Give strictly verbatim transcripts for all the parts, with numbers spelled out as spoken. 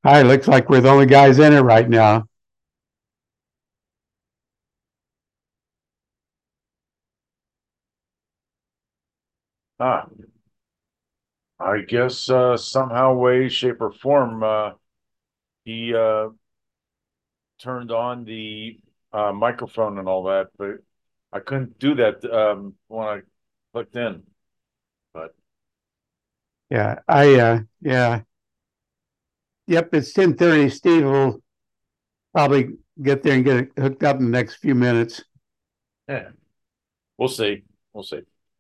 Hi, looks like we're the only guys in it right now. Ah, I guess uh, somehow, way, shape, or form, uh, he uh, turned on the uh, microphone and all that, but I couldn't do that um, when I clicked in. But Yeah, I uh yeah. Yep, it's ten thirty. Steve will probably get there and get it hooked up in the next few minutes. yeah, we'll see. We'll see.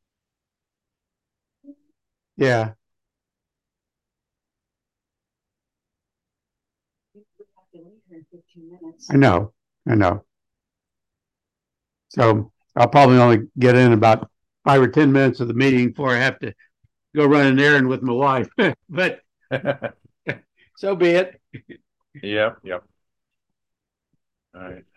Yeah, I know. I know. So I'll probably only get in about five or ten minutes of the meeting before I have to go run an errand with my wife. But so be it. Yep, yep. All right.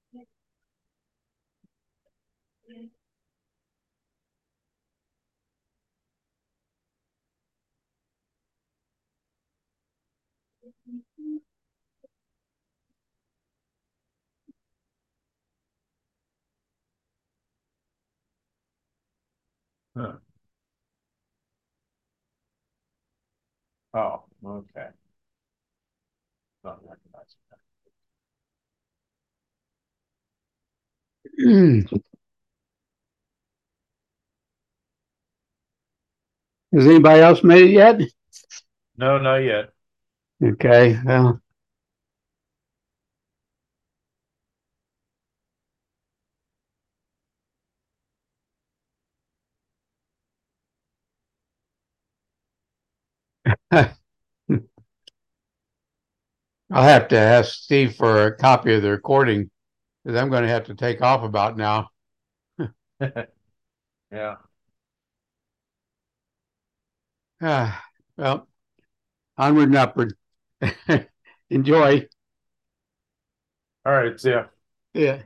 Huh. Oh, okay. Not recognizing that. Has anybody else made it yet? No, not yet. Okay, well, I'll have to ask Steve for a copy of the recording because I'm going to have to take off about now. Yeah. Ah, well, onward and upward. Enjoy. All right. See ya. Yeah.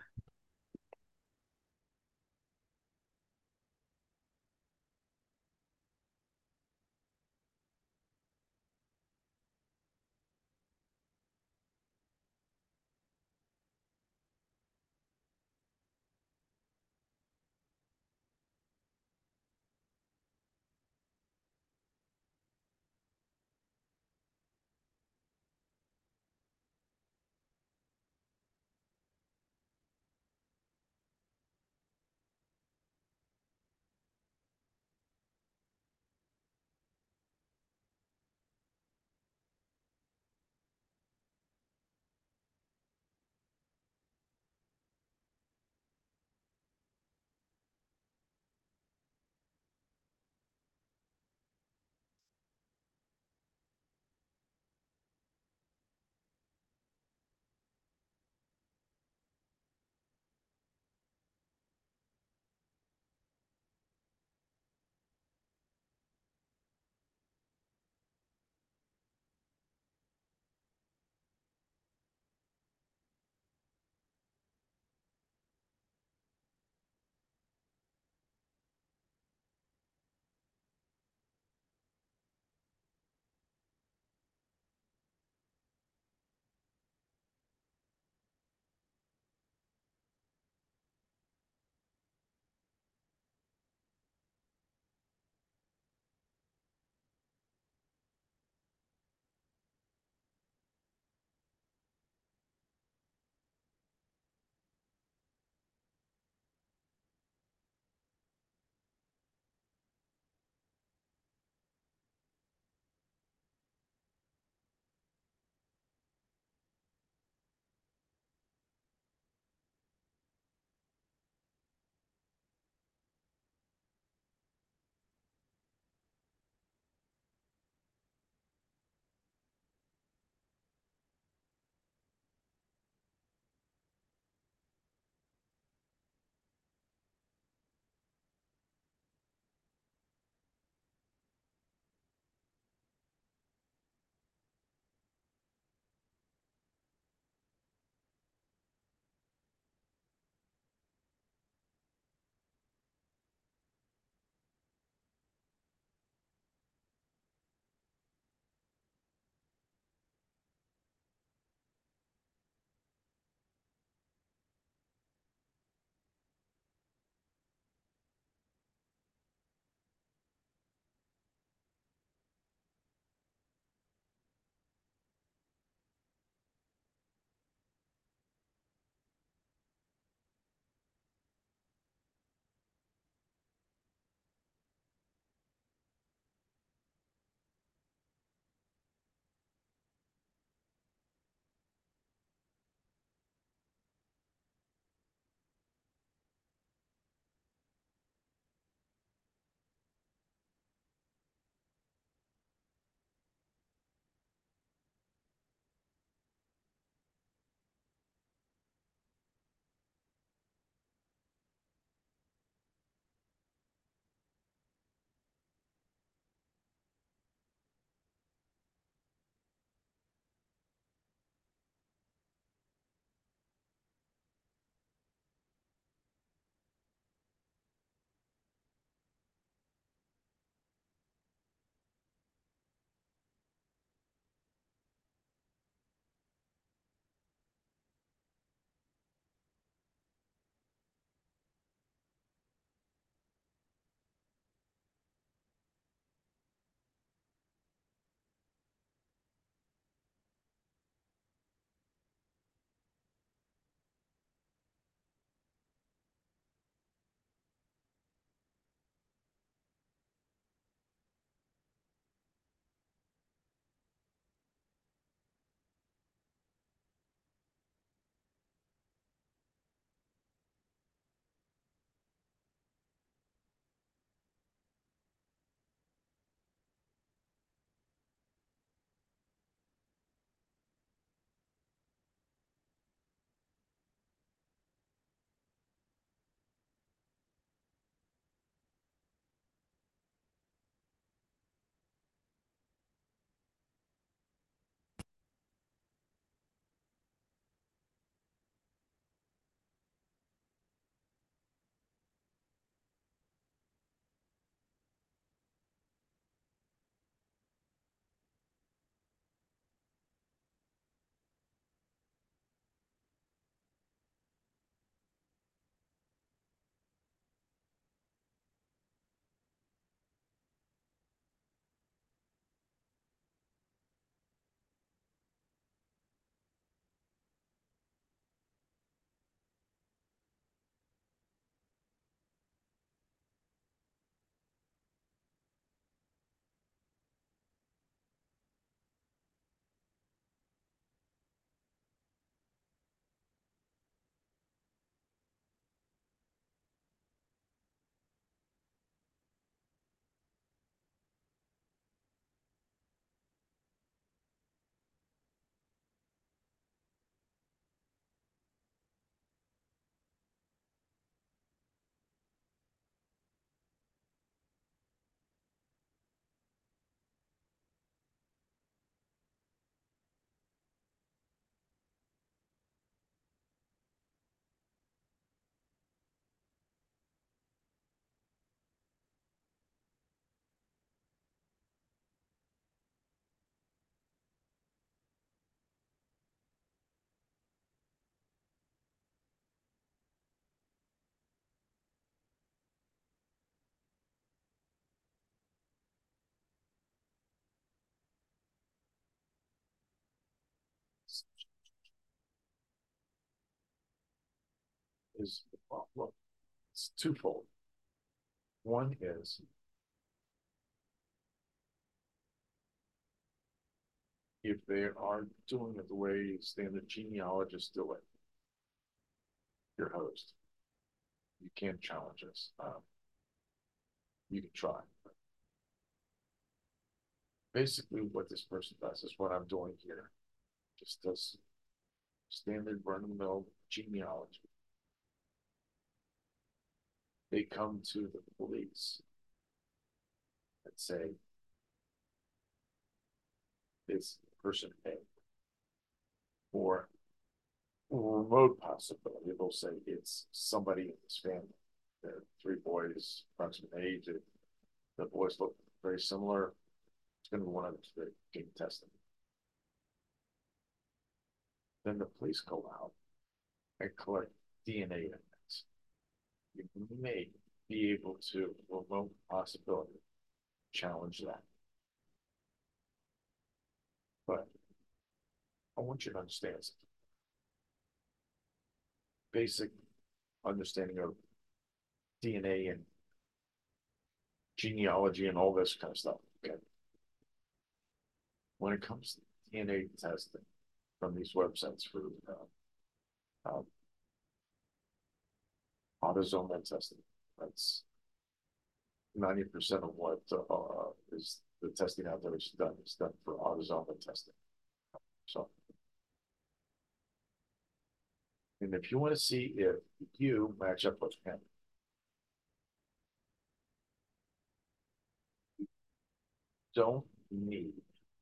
is, well, look, it's twofold. One is if they are doing it the way standard genealogists do it, your host, you can't challenge us. Um, you can try. Basically, what this person does is what I'm doing here. Just does standard run of the mill genealogy. They come to the police and say, it's person A. Or remote possibility, they'll say it's somebody in this family. There are three boys, approximate age. The boys look very similar. It's going to be one of the three getting tested. Then the police go out and collect D N A evidence. You may be able to, remote possibility, challenge that. But I want you to understand something. Basic understanding of D N A and genealogy and all this kind of stuff. Okay. When it comes to D N A testing from these websites for uh, um, autosomal testing, that's ninety percent of what uh, is the testing out there is done. It's done for autosomal testing. So, and if you want to see if you match up with him, you don't need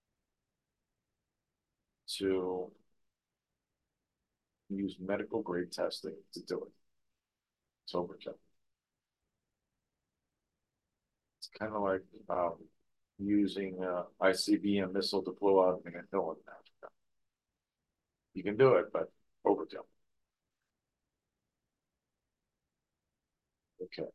to use medical grade testing to do it. It's overkill. It's kind of like um, using uh, I C B M missile to blow out an hill in Africa. You can do it, but overkill. Okay.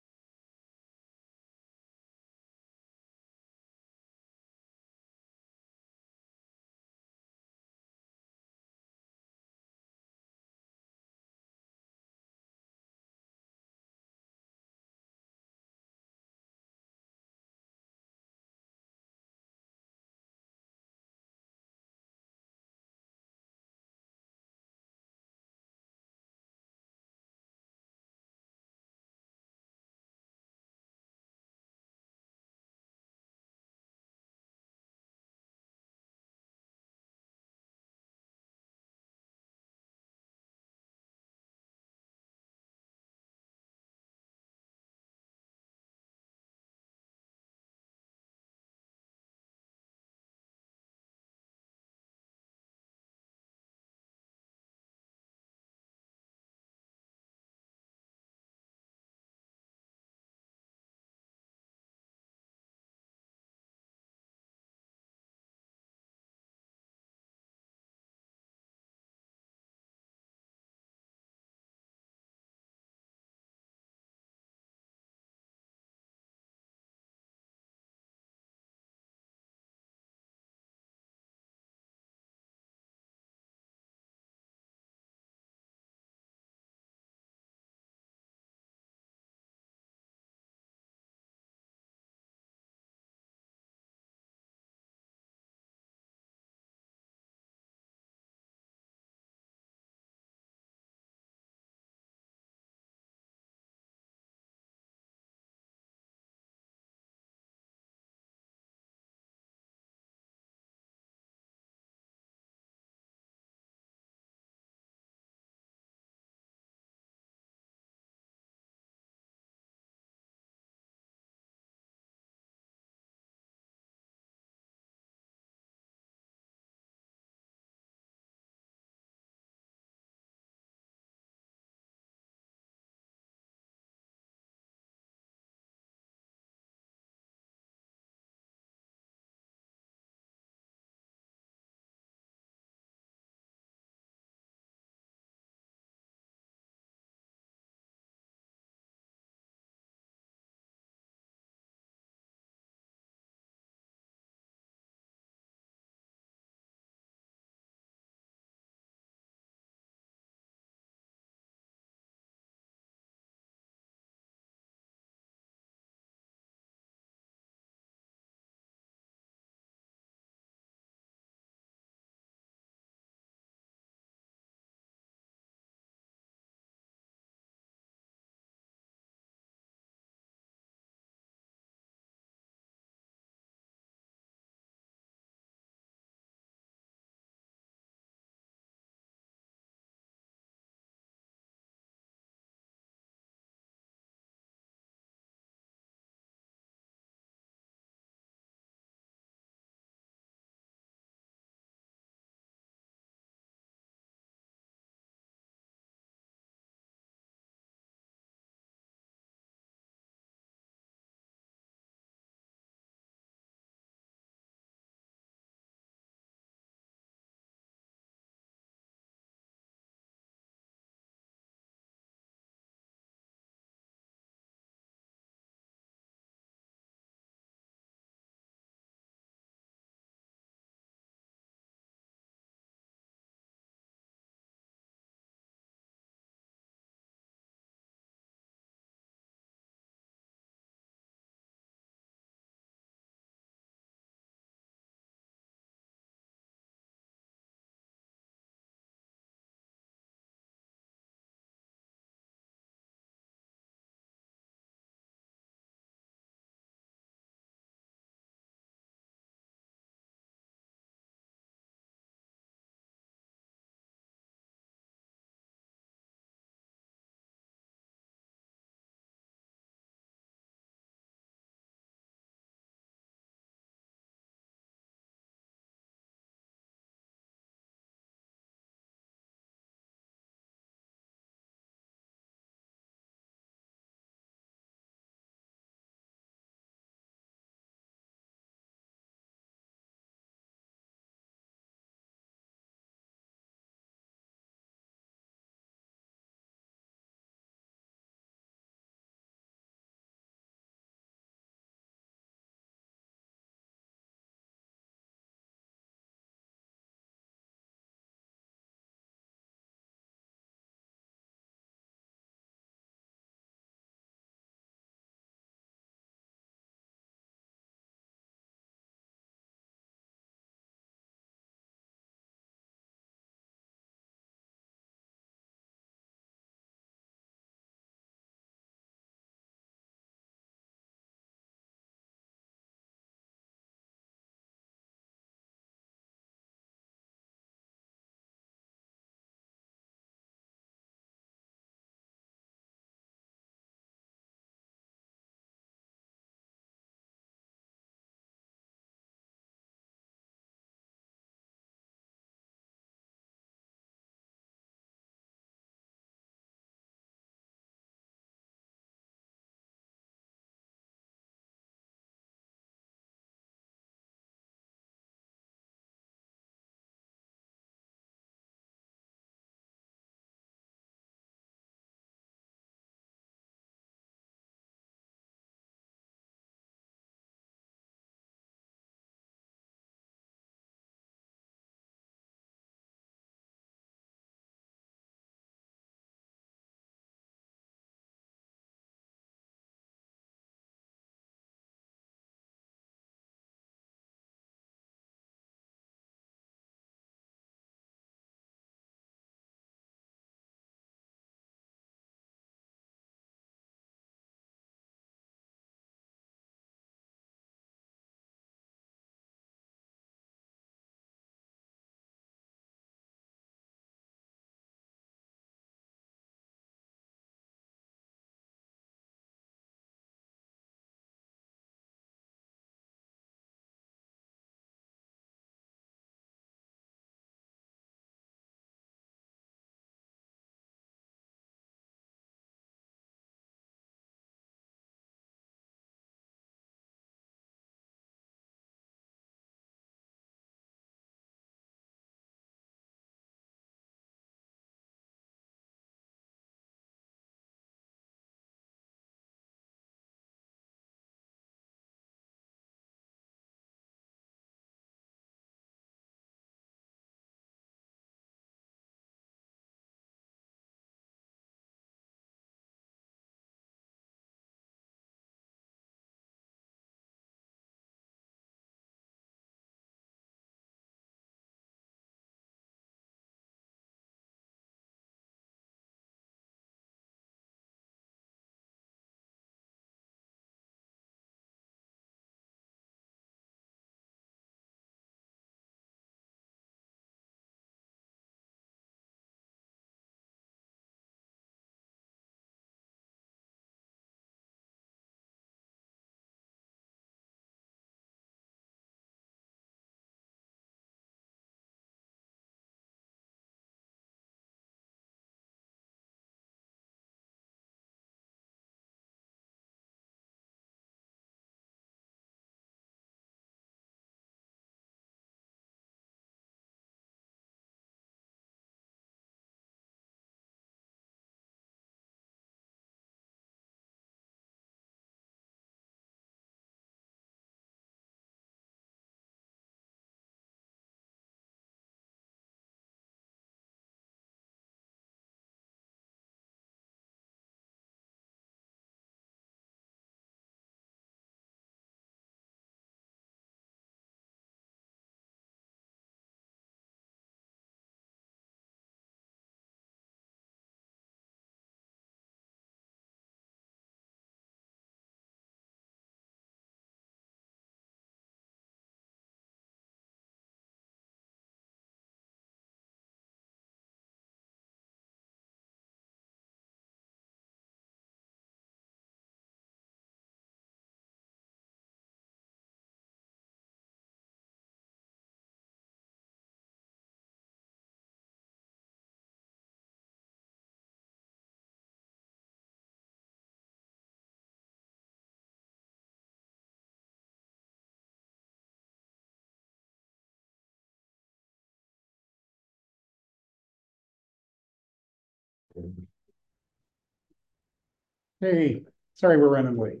Hey, sorry we're running late.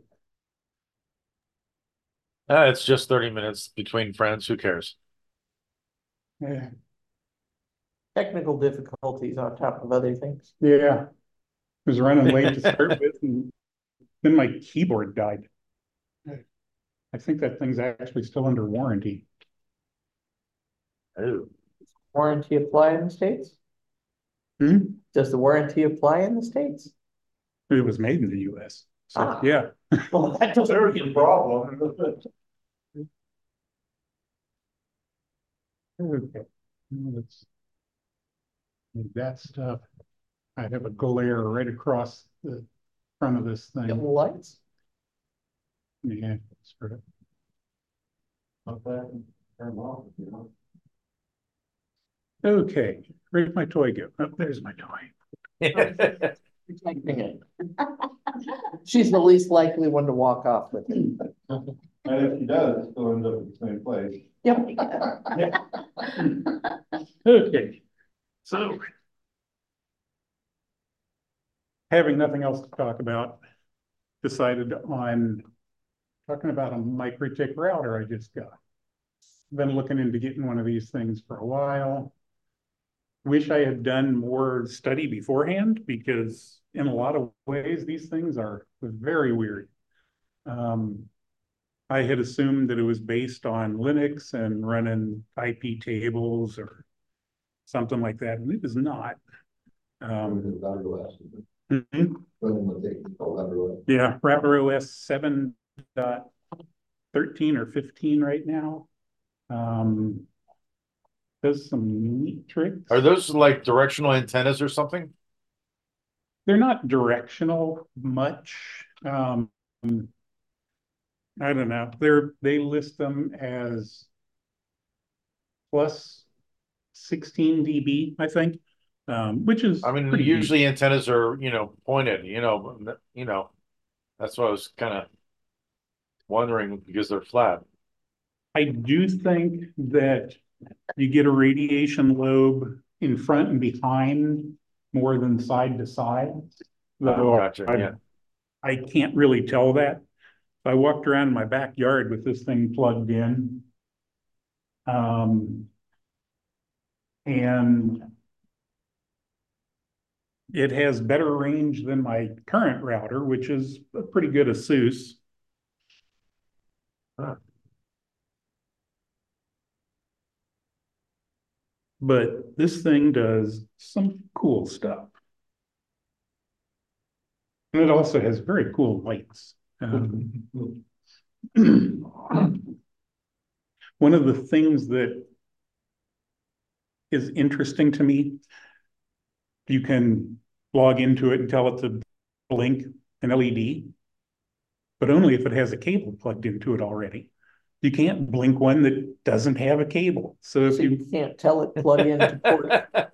Uh, it's just thirty minutes between friends. Who cares? Yeah, Technical difficulties on top of other things. yeah. Was running late to start with, and then my keyboard died. I think that thing's actually still under warranty. Oh, Warranty apply in the States? Hmm? Does the warranty apply in the States? It was made in the U S. So, Ah. yeah. Well, that doesn't be a problem. Okay. Let's move that stuff. I have a glare right across the front of this Got thing. lights? Yeah, sort of. Not that, turn them off, you know. Okay, where'd my toy go? Oh, there's my toy. Protecting it. She's the least likely one to walk off with it. And if she does, it still ends up in the same place. Yep. Okay, so having nothing else to talk about, decided on talking about a Microtik router I just got. Been looking into getting one of these things for a while. Wish I had done more study beforehand, because in a lot of ways, these things are very weird. Um, I had assumed that it was based on Linux and running I P tables or something like that, and it is not. Um, mhm. Yeah, RouterOS seven point thirteen or fifteen right now. Um, does some neat tricks. are those like directional antennas or something? They're not directional much. Um, I don't know. They're they list them as plus sixteen D B, I think, um, which is I mean, pretty usually decent. antennas are, you know, pointed, you know, you know, that's what I was kind of wondering because they're flat. I do think that you get a radiation lobe in front and behind more than side to side. Oh, Though gotcha. I, Yeah. I can't really tell that. I walked around my backyard with this thing plugged in. Um, and it has better range than my current router, which is a pretty good ASUS. Huh. But this thing does some cool stuff. And it also has very cool lights. Um, one of the things that is interesting to me, you can log into it and tell it to blink an L E D, but only if it has a cable plugged into it already. You can't blink one that doesn't have a cable. So if So you, you can't tell it plug into port.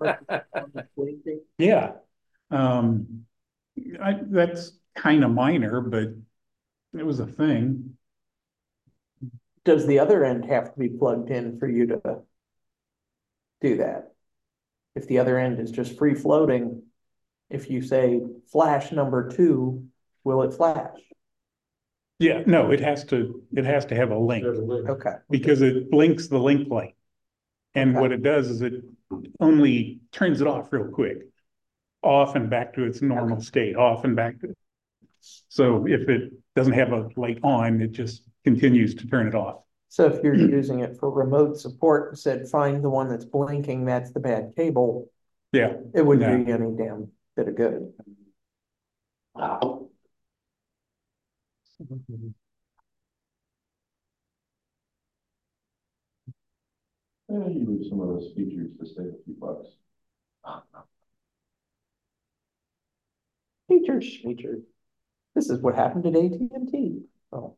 yeah, um, I, that's kind of minor, but it was a thing. Does the other end have to be plugged in for you to do that? If the other end is just free floating, if you say flash number two, will it flash? Yeah, no, it has to, it has to have a link Okay. because it blinks the link light. And Okay. what it does is it only turns it off real quick, off and back to its normal state, off and back to. So if it doesn't have a light on, it just continues to turn it off. So if you're using it for remote support and said, find the one that's blinking, that's the bad cable, Yeah, it wouldn't No. do you any damn bit of good. And you lose some of those features to save a few bucks. Features, features. This is what happened at A T and T. Oh,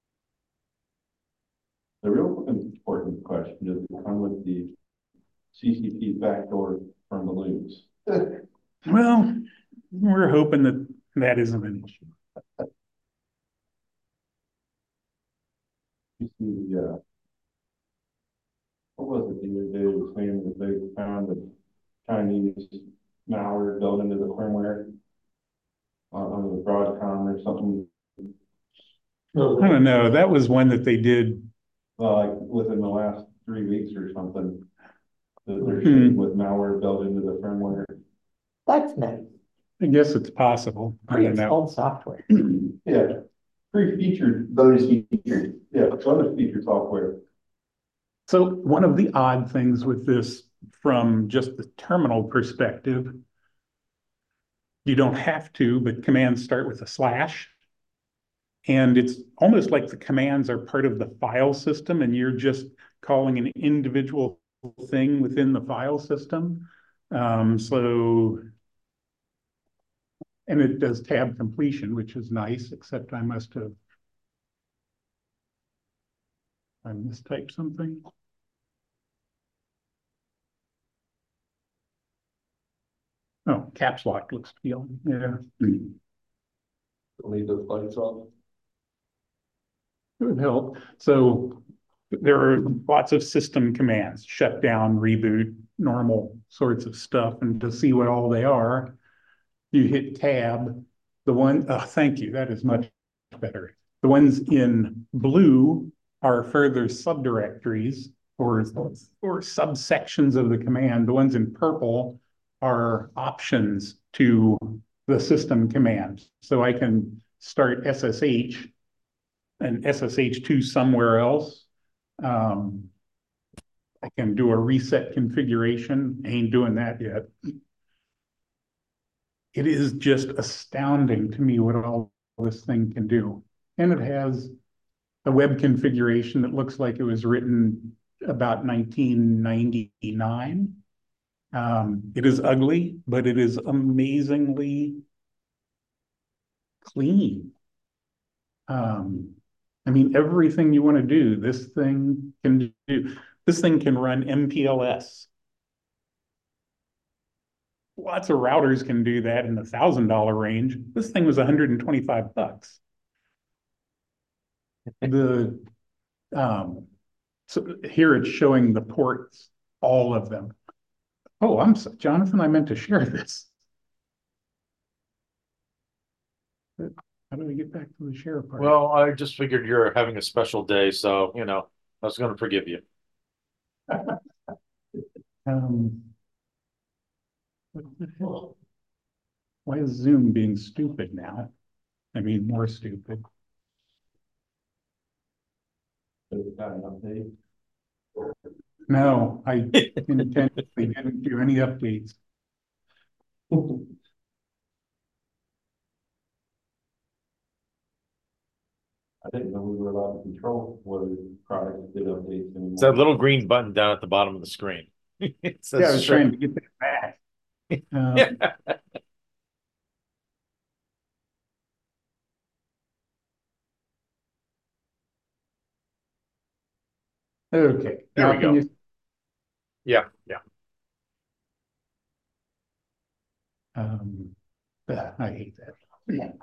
The real important question, does it come with the C C P backdoor from the looms? well, we're hoping that that isn't an issue. You see, uh, what was it the other day, it was saying that they found a Chinese malware built into the firmware on, on the Broadcom or something. I don't know, that was one that they did. Well, like within the last three weeks or something. That they're Hmm. shipping with malware built into the firmware. That's nice. I guess it's possible. I don't know. Pre-installed software. Yeah, pre-featured, bonus featured, yeah, bonus featured software. So one of the odd things with this from just the terminal perspective, you don't have to, but commands start with a slash. And it's almost like the commands are part of the file system and you're just calling an individual thing within the file system. Um, so, and it does tab completion, which is nice, except I must have I mistyped something. Oh, caps lock looks to be on, yeah. Leave those lights on. It would help. So there are lots of system commands, shut down, reboot, normal sorts of stuff. And to see what all they are, you hit tab. The one, oh, thank you, that is much better. The ones in blue are further subdirectories or, or subsections of the command. The ones in purple are options to the system command. So I can start S S H and S S H two somewhere else. Um, I can do a reset configuration. Ain't doing that yet. It is just astounding to me what all this thing can do. And it has a web configuration that looks like it was written about nineteen ninety-nine. Um, it is ugly, but it is amazingly clean. Um, I mean, everything you want to do, this thing can do. This thing can run M P L S. Lots of routers can do that in the thousand dollar range. This thing was one hundred twenty-five bucks. The um, so here it's showing the ports, all of them. Oh, I'm so, Jonathan, I meant to share this. How do we get back to the share part? Well, I just figured you're having a special day, so you know, I was gonna forgive you. um, what the hell? Why is Zoom being stupid now? I mean, more stupid. Got an update. No, I intentionally didn't do any updates. I didn't know we were allowed to control whether products did updates anymore. It's that little green button down at the bottom of the screen. It says Yeah, I was show. trying to get that back. Uh, Yeah. Okay. There now we can go. you- Yeah, yeah. Um, uh, I hate that. Yeah.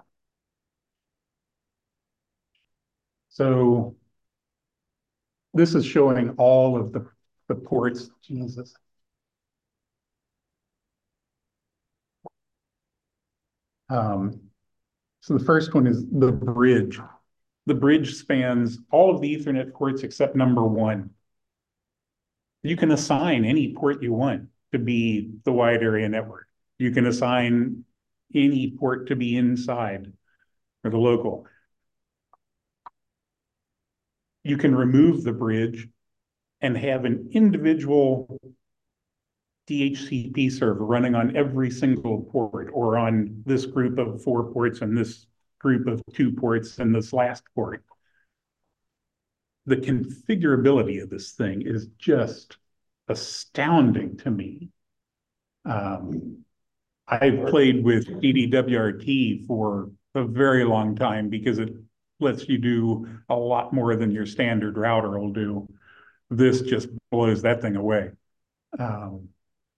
So this is showing all of the, the ports. Jesus. Um, so the first one is the bridge. The bridge spans all of the Ethernet ports except number one. You can assign any port you want to be the wide area network. You can assign any port to be inside or the local. You can remove the bridge and have an individual D H C P server running on every single port or on this group of four ports and this group of two ports and this last port. The configurability of this thing is just astounding to me. Um, I've played with D D W R T for a very long time because it lets you do a lot more than your standard router will do. This just blows that thing away. Um,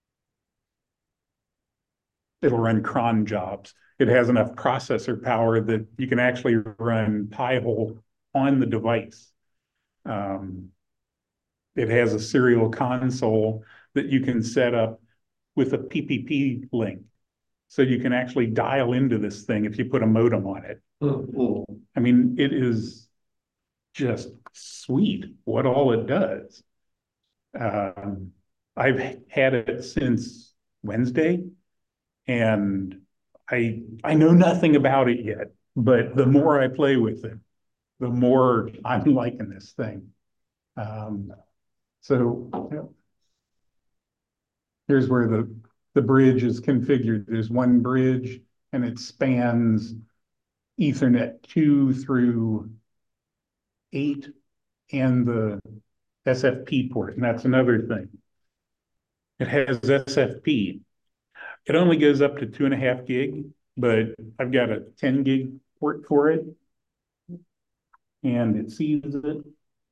it'll run cron jobs. It has enough processor power that you can actually run Pi-hole on the device. Um, it has a serial console that you can set up with a P P P link. So you can actually dial into this thing if you put a modem on it. I mean, it is just sweet what all it does. Um, I've had it since Wednesday, and I I know nothing about it yet, but the more I play with it, the more I'm liking this thing. Um, so yeah. Here's where the the bridge is configured. There's one bridge, and it spans Ethernet two through eight and the S F P port, and that's another thing. It has S F P. It only goes up to two and a half gig, but I've got a ten gig port for it, and it sees it.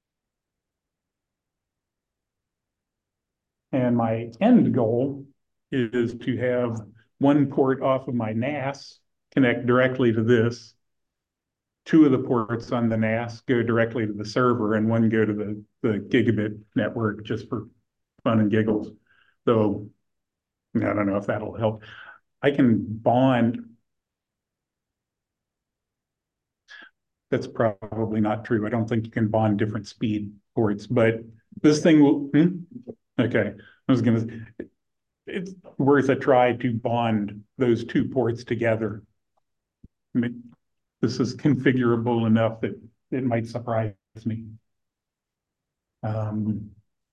And my end goal is to have one port off of my N A S connect directly to this. Two of the ports on the N A S go directly to the server, and one go to the, the gigabit network just for fun and giggles. So I don't know if that'll help. I can bond. That's probably not true. I don't think you can bond different speed ports, but this thing will, hmm? Okay. I was gonna, it's worth a try to bond those two ports together. I mean, this is configurable enough that it might surprise me. Um,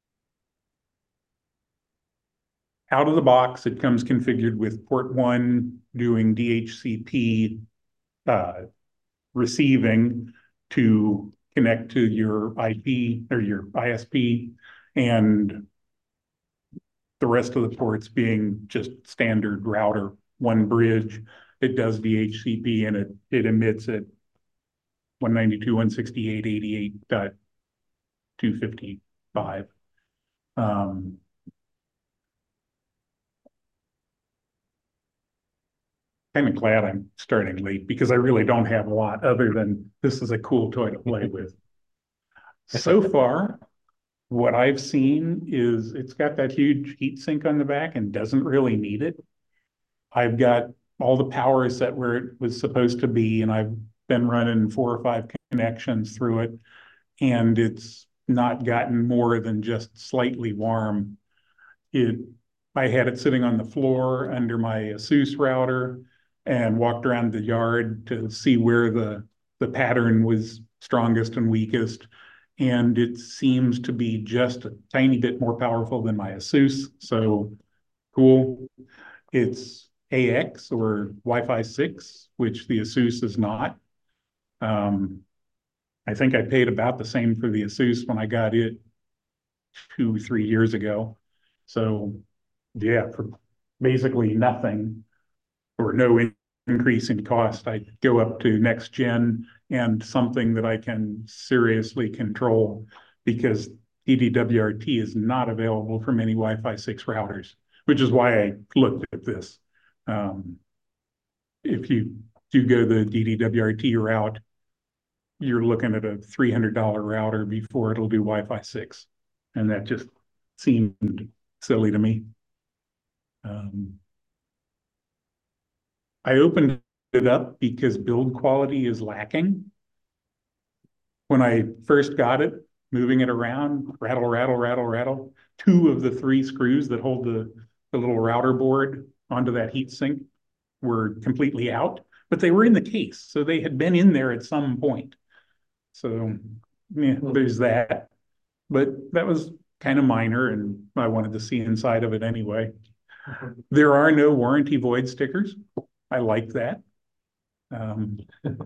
out of the box, it comes configured with port one doing D H C P uh, receiving to connect to your I P or your I S P, and the rest of the ports being just standard router, one bridge. It does D H C P and it, it emits at one ninety-two dot one sixty-eight dot eighty-eight dot two fifty-five. Um, kind of glad I'm starting late because I really don't have a lot other than this is a cool toy to play with. So far, what I've seen is it's got that huge heat sink on the back and doesn't really need it. I've got all the power set where it was supposed to be, and I've been running four or five connections through it, and it's not gotten more than just slightly warm. It, I had it sitting on the floor under my ASUS router and walked around the yard to see where the, the pattern was strongest and weakest. And it seems to be just a tiny bit more powerful than my ASUS. So cool. It's A X or Wi-Fi six, which the ASUS is not. Um, I think I paid about the same for the ASUS when I got it two, three years ago. So yeah, for basically nothing or no in increase in cost, I go up to next gen and something that I can seriously control, because D D W R T is not available for many Wi-Fi six routers, which is why I looked at this. Um, if you do go the D D W R T route, you're looking at a three hundred dollar router before it'll do Wi-Fi six. And that just seemed silly to me. Um, I opened it up because build quality is lacking. When I first got it, moving it around, rattle, rattle, rattle, rattle, two of the three screws that hold the, the little router board onto that heatsink were completely out, but they were in the case. So they had been in there at some point. So yeah, there's that. But that was kind of minor, and I wanted to see inside of it anyway. Mm-hmm. There are no warranty void stickers. I like that. Um,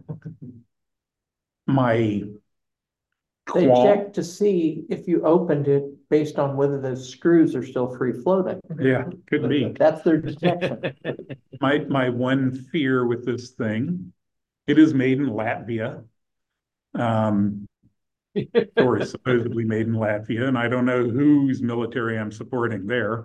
my They qual- check to see if you opened it based on whether those screws are still free floating. Yeah, could be. That's their detection. My my one fear with this thing, it is made in Latvia. Um, or supposedly made in Latvia, and I don't know whose military I'm supporting there.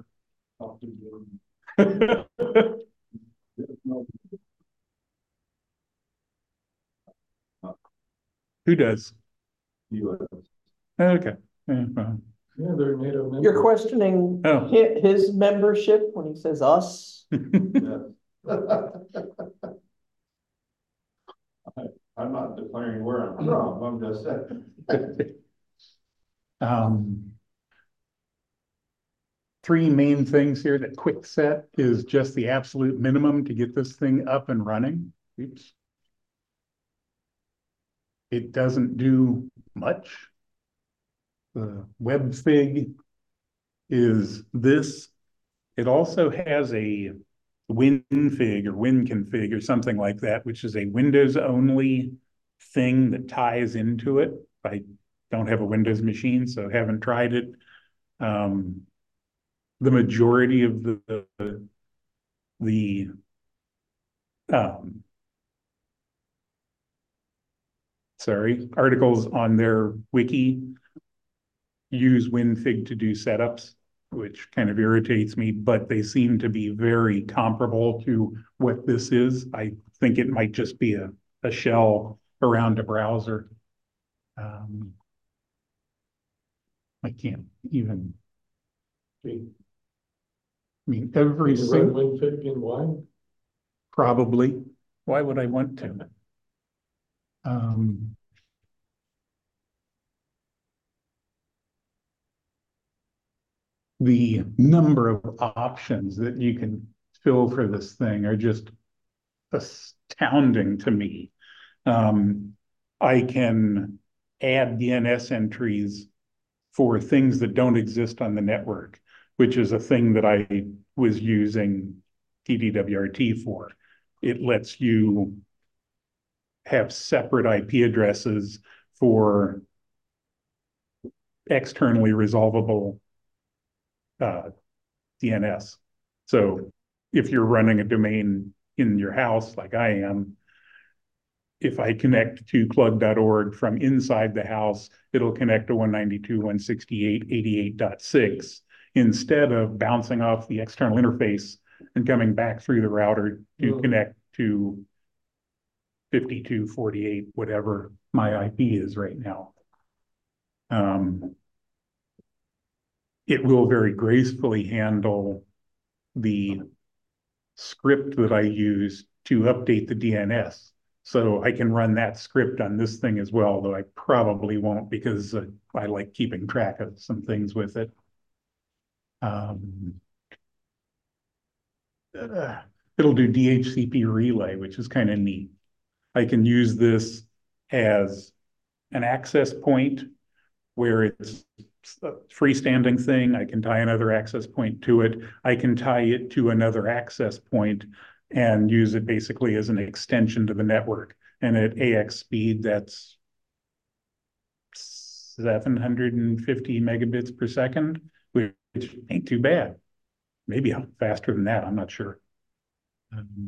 Who does? U S. Okay. Yeah, well, Yeah, they're NATO members. You're questioning Oh. hi- his membership when he says us? I, I'm not declaring where I'm from, I'm just saying. Um, three main things here. That quick set is just the absolute minimum to get this thing up and running. Oops. It doesn't do much. The WebFig is this. It also has a WinFig or WinConfig or something like that, which is a Windows only thing that ties into it. I don't have a Windows machine, so haven't tried it. Um, the majority of the the um, sorry articles on their wiki use WinFig to do setups, which kind of irritates me, but they seem to be very comparable to what this is. I think it might just be a, a shell around a browser. Um, I can't even. I mean, every single WinFig in wine? probably. Why would I want to? Um, the number of options that you can fill for this thing are just astounding to me. Um, I can add D N S entries for things that don't exist on the network, which is a thing that I was using T D W R T for. It lets you have separate I P addresses for externally resolvable uh, D N S. So if you're running a domain in your house like I am, if I connect to plug dot org from inside the house, it'll connect to one ninety-two dot one sixty-eight dot eighty-eight dot six instead of bouncing off the external interface and coming back through the router to mm. connect to fifty-two forty-eight, whatever my I P is right now. Um, it will very gracefully handle the script that I use to update the D N S. So I can run that script on this thing as well, though I probably won't because uh, I like keeping track of some things with it. Um, uh, it'll do D H C P relay, which is kind of neat. I can use this as an access point where it's a freestanding thing. I can tie another access point to it. I can tie it to another access point and use it basically as an extension to the network. And at A X speed, that's seven hundred fifty megabits per second, which ain't too bad. Maybe faster than that, I'm not sure. Um,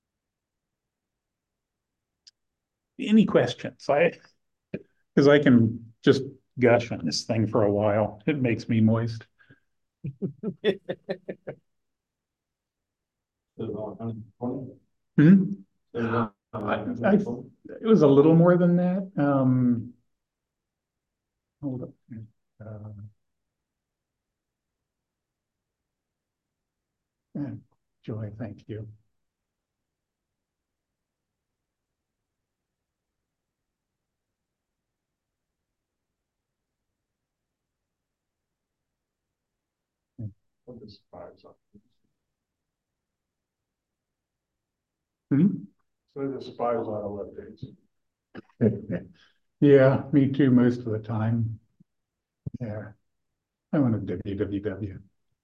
any questions? I, because I can just gush on this thing for a while. It makes me moist. Hmm? I, I, it was a little more than that. Um, hold up. Uh, yeah, Joy, thank you. Hmm? So the spies auto updates. Yeah, me too, most of the time. Yeah, I want a W W W.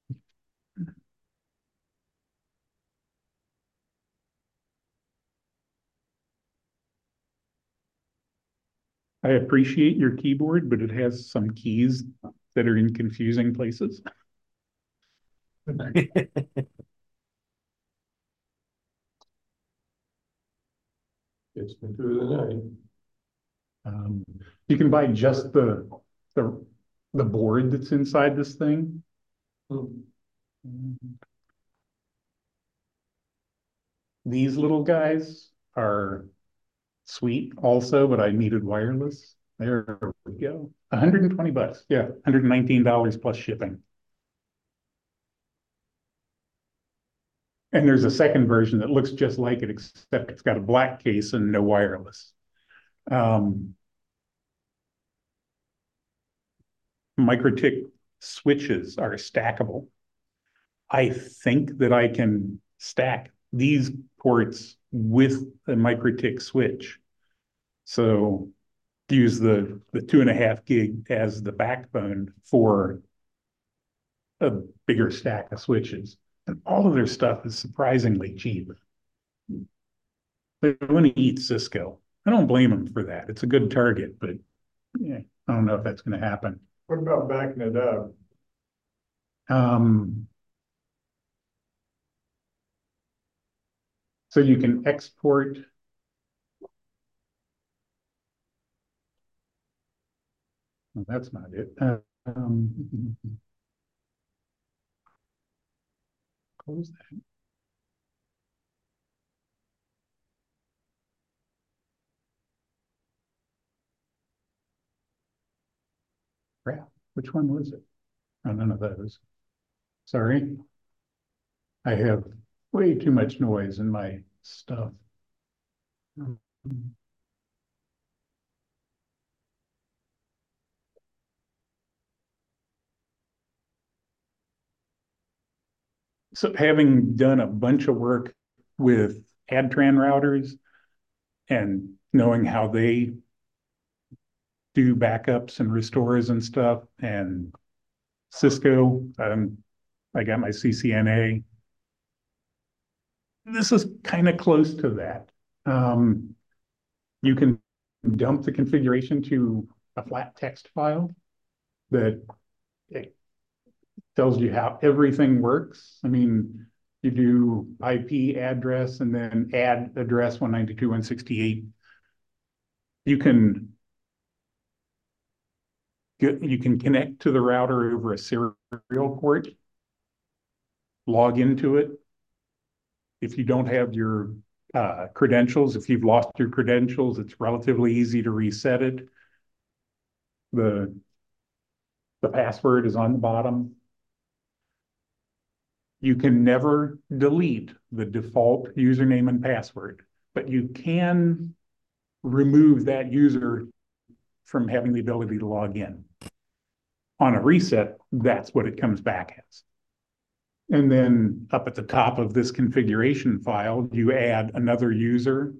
I appreciate your keyboard, but it has some keys that are in confusing places. It's been through the night. Um, you can buy just the the the board that's inside this thing. Hmm. These little guys are sweet also, but I needed wireless. There we go. hundred and twenty bucks. Yeah, one hundred and nineteen dollars plus shipping. And there's a second version that looks just like it, except it's got a black case and no wireless. Um, MikroTik switches are stackable. I think that I can stack these ports with a MikroTik switch. So use the, the two and a half gig as the backbone for a bigger stack of switches. And all of their stuff is surprisingly cheap. They want to eat Cisco. I don't blame them for that. It's a good target, but yeah, I don't know if that's going to happen. What about backing it up? Um, so you can export. Well, that's not it. Uh, um, close that. Crap, which one was it? Oh, none of those. Sorry. I have way too much noise in my stuff. So having done a bunch of work with Adtran routers and knowing how they do backups and restores and stuff, and Cisco, um, I got my C C N A. This is kind of close to that. Um, you can dump the configuration to a flat text file that it tells you how everything works. I mean, you do I P address and then add address one ninety-two dot one sixty-eight. You can get, you can connect to the router over a serial port, log into it. If you don't have your uh, credentials, if you've lost your credentials, it's relatively easy to reset it. The, the password is on the bottom. You can never delete the default username and password, but you can remove that user from having the ability to log in. On a reset, that's what it comes back as. And then up at the top of this configuration file, you add another user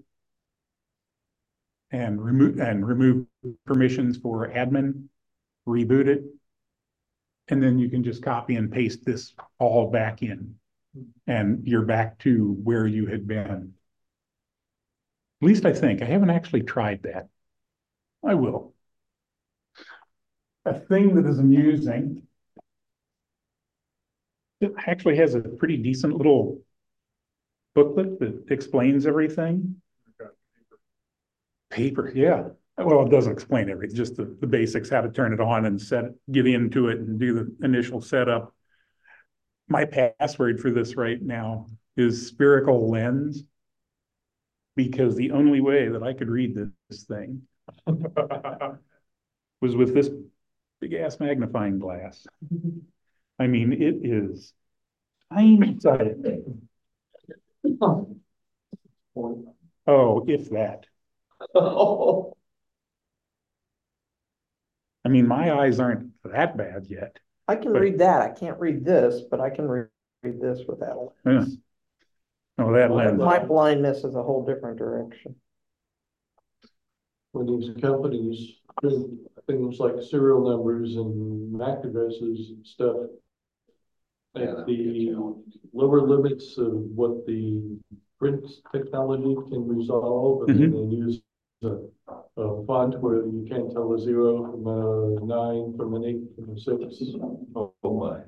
and remove and remove permissions for admin, reboot it, and then you can just copy and paste this all back in, and you're back to where you had been. At least I think. I haven't actually tried that. I will. A thing that is amusing, it actually has a pretty decent little booklet that explains everything. Paper, yeah. Well, it doesn't explain everything, just the, the basics, how to turn it on and set it, get into it and do the initial setup. My password for this right now is spherical lens, because the only way that I could read this thing was with this big ass magnifying glass. I mean, it is tiny. Oh, if that. I mean, my eyes aren't that bad yet. I can But- read that. I can't read this, but I can re- read this without. Yeah. Oh, that lens. My blindness is a whole different direction. When these companies do things like serial numbers and M A C addresses and stuff, at the lower limits of what the print technology can resolve, and then they use a, a font where you can't tell a zero from a nine, from an eight, from a six. Oh, my.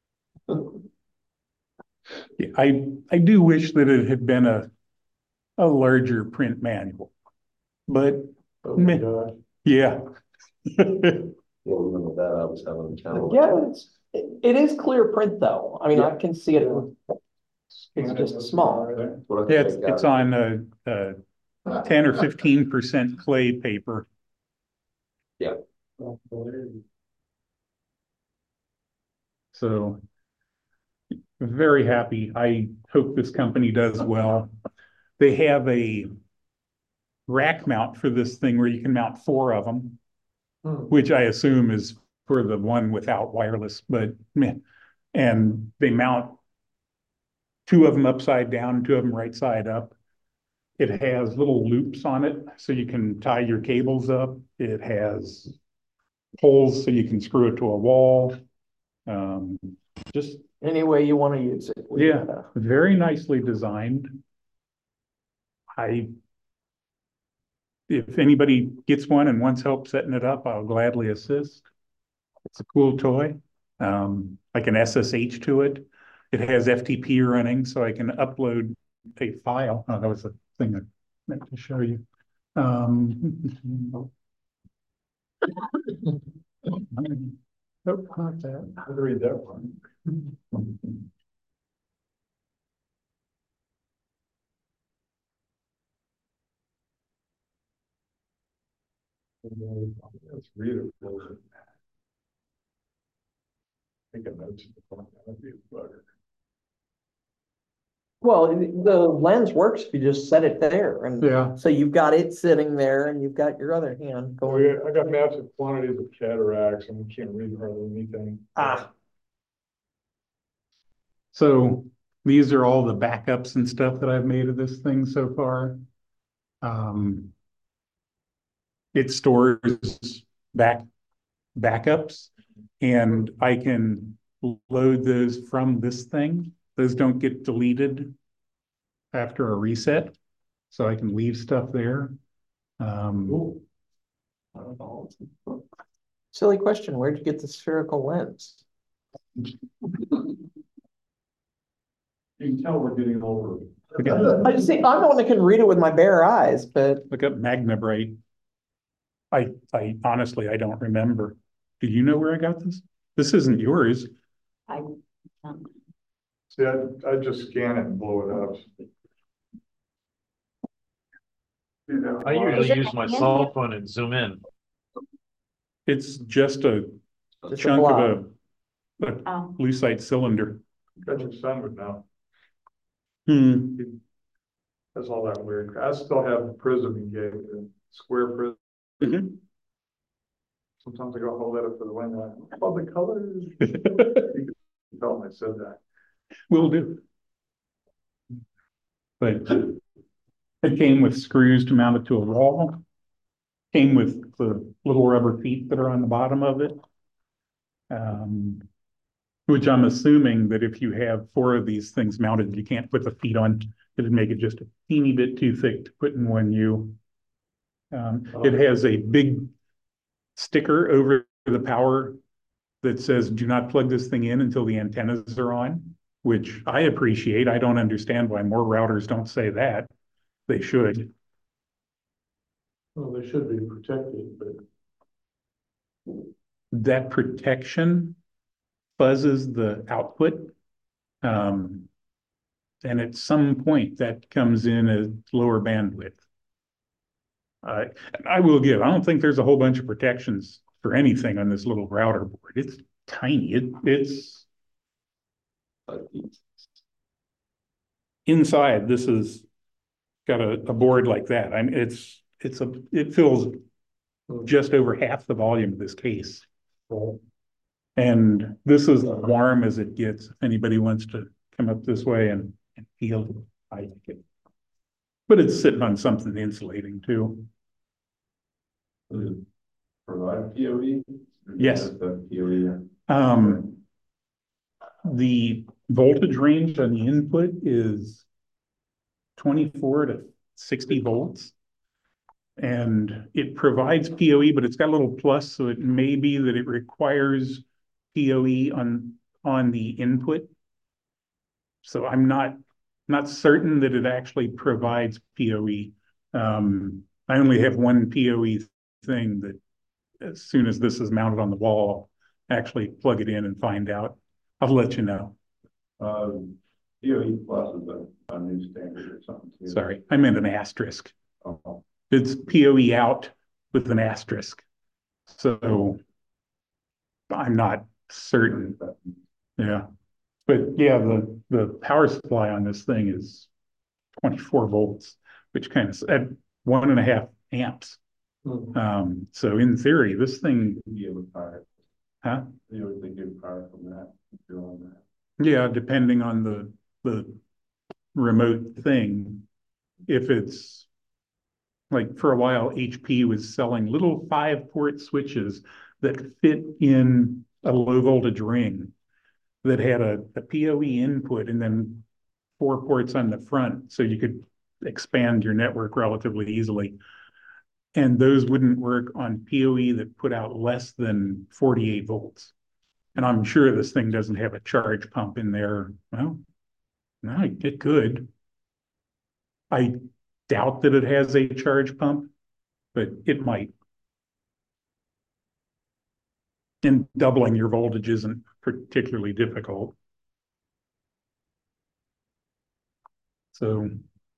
Yeah, I, I do wish that it had been a, a larger print manual, but Oh my Meh. gosh. yeah. Well, remember that I was having a challenge. Yeah, it's, it, it is clear print though. I mean, I can see it. It's just small. What I Yeah, it's, think I it's got- on a, a ten or fifteen percent clay paper. So very happy. I hope this company does well. They have a rack mount for this thing where you can mount four of them, Hmm. which I assume is for the one without wireless, but meh. And they mount two of them upside down, two of them right side up. It has little loops on it so you can tie your cables up. It has holes so you can screw it to a wall. Um, just, Any way you want to use it. we, yeah, uh, very nicely designed. I, if anybody gets one and wants help setting it up, I'll gladly assist. It's a cool toy. Um, I can S S H to it. It has F T P running, so I can upload a file. Oh, that was the thing I meant to show you. Um, nope, not that. I'll read that one. Let's read it. I think I mentioned the phone. That'd be a bugger. Well, the lens works if you just set it there, and Yeah, so you've got it sitting there, and you've got your other hand Oh, yeah, going. I got massive quantities of cataracts and we can't read hardly anything. Ah, so these are all the backups and stuff that I've made of this thing so far. Um, it stores back backups, and I can load those from this thing. Those don't get deleted after a reset, so I can leave stuff there. Um, silly question. Where'd you get the spherical lens? You can tell we're getting older. look up, I just see, I'm the one that can read it with my bare eyes, but look up MagnaBrite. I, I honestly, I don't remember. Do you know where I got this? This isn't yours. I, um, See, I, I just scan it and blow it up. You know, I uh, usually use my cell phone and zoom in. It's just a just a chunk of blob. a, a oh, lucite cylinder. Got your son would know. Hmm. That's all that weird. I still have the prism he gave, the square prism. Mhm. Sometimes I go hold that up for the window. Like, oh, the colors. You can tell him I said that. Will do. But it came with screws to mount it to a wall. Came with the little rubber feet that are on the bottom of it. Um, which I'm assuming that if you have four of these things mounted, you can't put the feet on. It'd make it just a teeny bit too thick to put in one U. Um, it has a big sticker over the power that says, do not plug this thing in until the antennas are on, which I appreciate. I don't understand why more routers don't say that. They should. Well, they should be protected, but That protection fuzzes the output. Um, and at some point that comes in as lower bandwidth. Uh, I will give, I don't think there's a whole bunch of protections for anything on this little router board. It's tiny. It, it's inside. This is got a, a board like that. I mean, it's, it's a, it fills just over half the volume of this case. And this is as warm as it gets. If anybody wants to come up this way and, and feel it, I like it. But it's sitting on something insulating too. Does it provide P O E? Yes. The P O E. Um, the voltage range on the input is twenty-four to sixty volts. And it provides P O E, but it's got a little plus, so it may be that it requires P O E on, on the input. So I'm not, not certain that it actually provides P O E. Um, I only have one P O E thing that as soon as this is mounted on the wall, I'll actually plug it in and find out. I'll let you know. Um, P O E plus is a, a new standard or something too. Sorry, I meant an asterisk. Oh, It's P O E out with an asterisk. So I'm not certain. Yeah. But yeah, the, the power supply on this thing is twenty-four volts, which kind of at one and a half amps. Hmm. Um, so in theory, this thing, You would power, huh? you would think you'd power from that, if you're on that. Yeah, depending on the, the remote thing. If it's like for a while, H P was selling little five port switches that fit in a low voltage ring that had a, a P O E input and then four ports on the front, so you could expand your network relatively easily. And those wouldn't work on P O E that put out less than forty-eight volts. And I'm sure this thing doesn't have a charge pump in there. Well, no, it could. I doubt that it has a charge pump, but it might. And doubling your voltage isn't particularly difficult. So,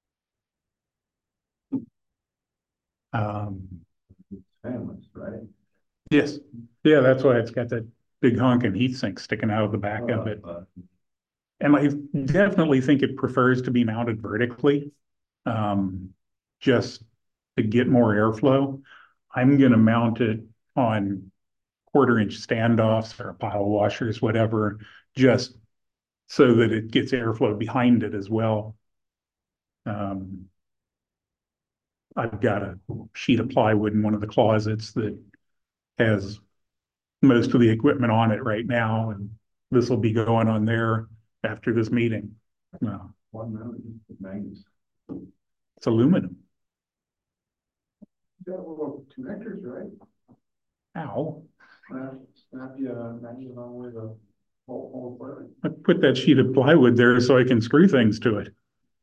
um, Fanless, right? yes, yeah, that's why it's got that big honking heat sink sticking out of the back of it. Uh, And I definitely think it prefers to be mounted vertically, um, just to get more airflow. I'm gonna mount it on quarter inch standoffs or pile washers, whatever, just so that it gets airflow behind it as well. Um, I've got a sheet of plywood in one of the closets that has most of the equipment on it right now, and this will be going on there after this meeting. No, One million, magnets. it's aluminum. You got little connectors, right? Ow. Snap, snap you, uh, magnet on with a whole, whole plate. I put that sheet of plywood there so I can screw things to it.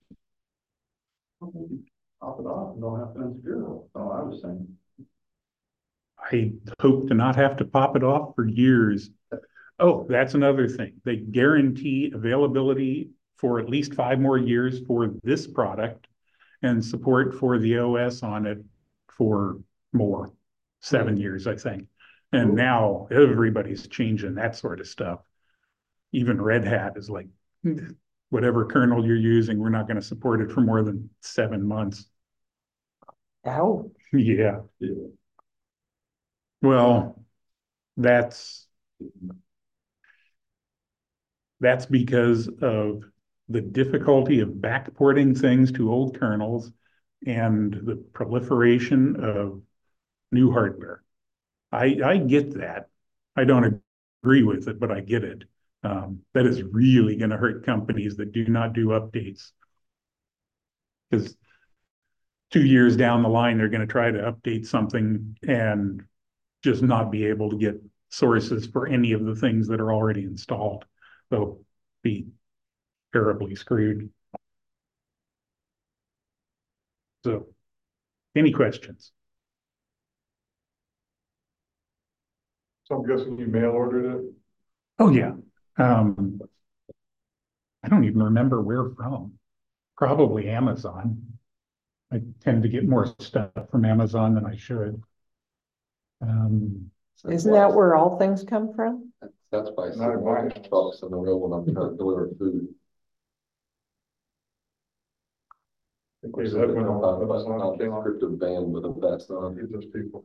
Pop it off and don't have to unscrew it. Oh, I was saying. I hope to not have to pop it off for years. Oh, that's another thing. They guarantee availability for at least five more years for this product and support for the O S on it for more, seven years, I think. And now everybody's changing that sort of stuff. Even Red Hat is like, whatever kernel you're using, we're not going to support it for more than seven months. Ow. Yeah. Yeah. Well, that's that's because of the difficulty of backporting things to old kernels and the proliferation of new hardware. I I get that. I don't agree with it, but I get it. Um, that is really going to hurt companies that do not do updates. Because two years down the line, they're going to try to update something and just not be able to get sources for any of the things that are already installed. They'll be terribly screwed. So, any questions? So I'm guessing you mail ordered it? Oh, yeah. Um, I don't even remember where from. Probably Amazon. I tend to get more stuff from Amazon than I should. Um, Isn't that where all things come from? That's why I see Not in more mine. trucks on the road when I'm trying to deliver food. Or Okay, that something went about on, a that's on, came on, descriptive band with a vest on. these those people.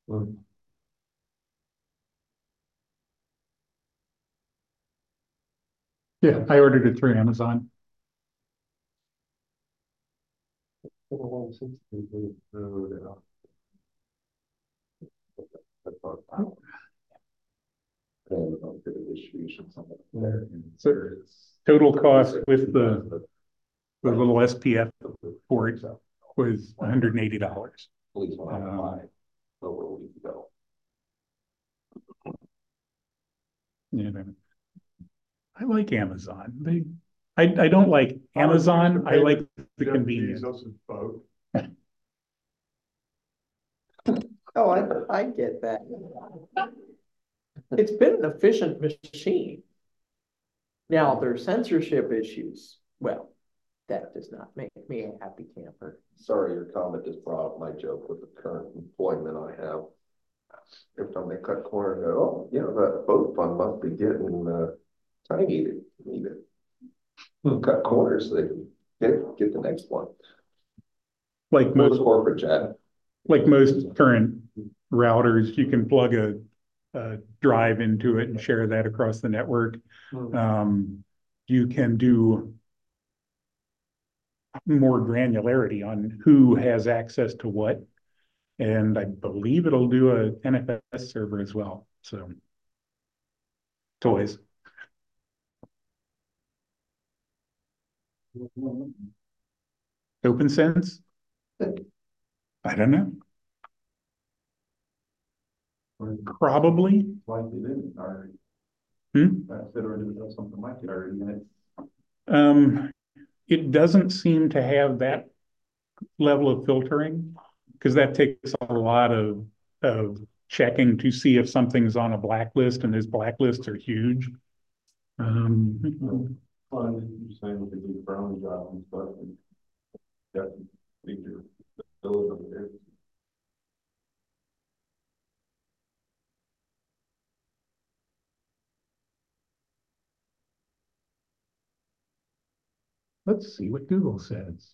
yeah, I ordered it through Amazon. So total cost with the, the little S P F port was one hundred eighty dollars. Police went out Um, to buy over a week ago. You know, I like Amazon. They, I, I don't like Amazon. I like the Jeff convenience. Bezos' boat. Oh, I, I get that. It's been an efficient machine. Now, there's censorship issues. Well, that does not make me a happy camper. Sorry, your comment just brought up my joke with the current employment I have. Every time they cut corners, oh, yeah, the boat fund must be getting, uh, tiny to need to cut corners so they can get, get the next one. Like Most most, corporate chat. like most current routers, you can plug a, a drive into it and share that across the network. Um, you can do more granularity on who has access to what. And I believe it'll do a N F S server as well. So toys. OpenSense? I don't know. Probably. Like they didn't already. Hmm? That's it, or did it have something like it already in it? Um, it doesn't seem to have that level of filtering because that takes a lot of of checking to see if something's on a blacklist, and those blacklists are huge. Um, Well, you're saying with the big brown job and stuff, and that feature, those over there. let's see what Google says.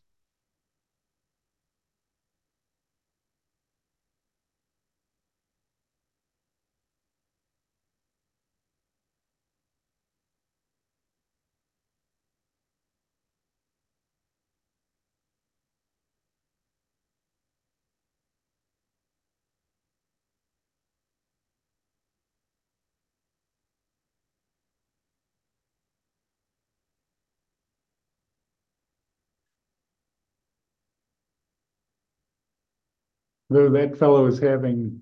Though that fellow is having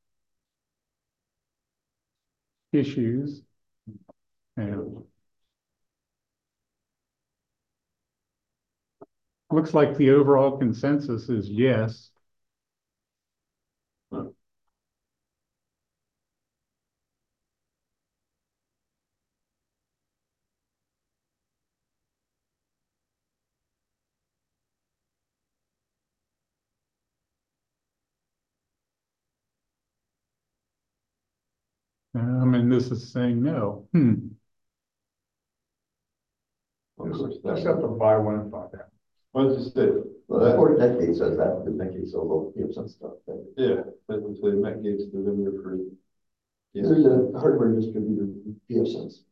issues. And looks like the overall consensus is yes. Um, and this is saying no. Hmm. Except to buy one and buy that. Well, just it. Well, that or that case says that, because that case says, well, you have some stuff. That, Yeah, basically, Met Gates, the vendor for. Yeah. there's a hardware distributor, P F Sense.